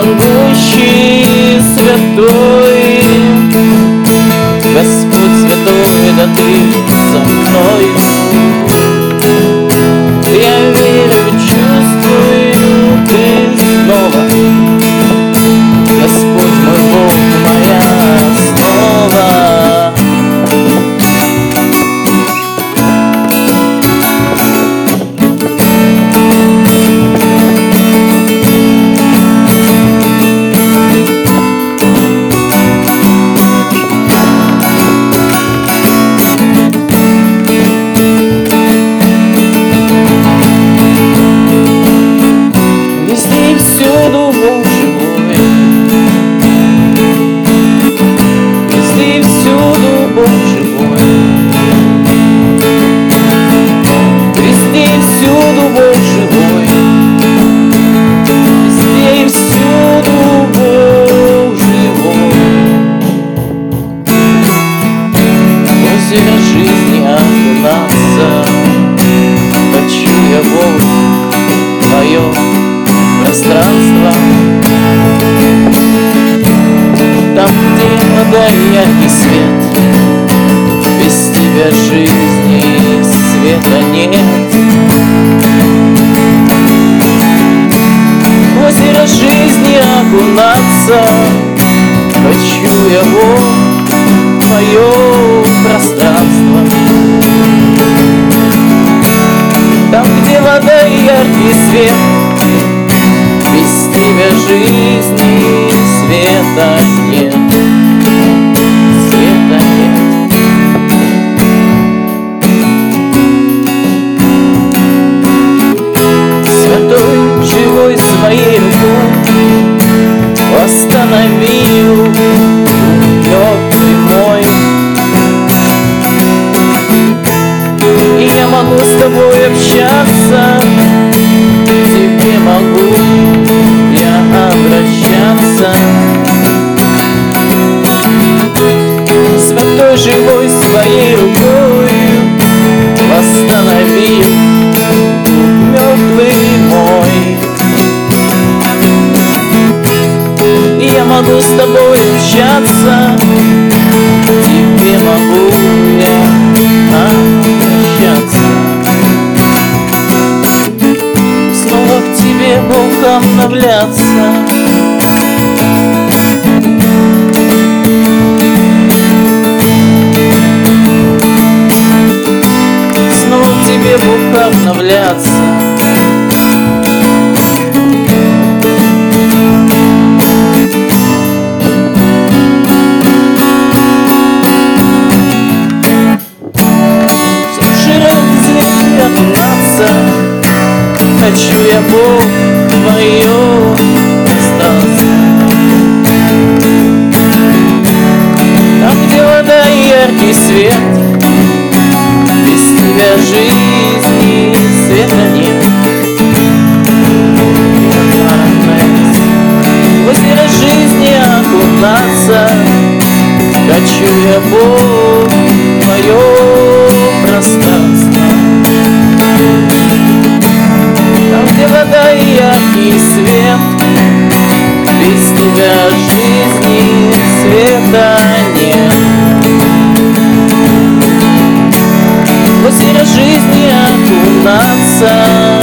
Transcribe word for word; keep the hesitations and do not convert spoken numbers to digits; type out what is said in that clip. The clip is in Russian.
всемогущий, святой, Господь святой, да Ты со мной. Я верю, чувствую, Ты снова, Господь мой Бог, моя основа. Всюду Бог живой, везде и всюду Бог живой, везде и всюду Бог живой, везде и всюду Бог живой. В озеро жизни окунаться хочу я, Бог, твое пространство, там, где вода и яркий свет, без тебя жизни света нет. В озеро жизни окунаться хочу я, Бог, твое пространство, там, где вода и яркий свет, без тебя жизни света нет, света нет. Святой, живой своей рукой остановил мертвый мой, и я могу с тобой общаться, к тебе могу я обращаться. Святой, живой своей рукой восстановил мертвый мой, и я могу с тобой общаться, к тебе могу я обращаться. Снова к тебе, Бог, обновляться. Снова к тебе, Бог, обновляться. Хочу я, Бог, твое пространство, там, где вода и яркий свет, без тебя жизни света нет. В озеро жизни окунаться хочу я, Бог, твое пространство, там, где вода и яркий свет, без тебя жизни света нет. В озеро жизни окунаться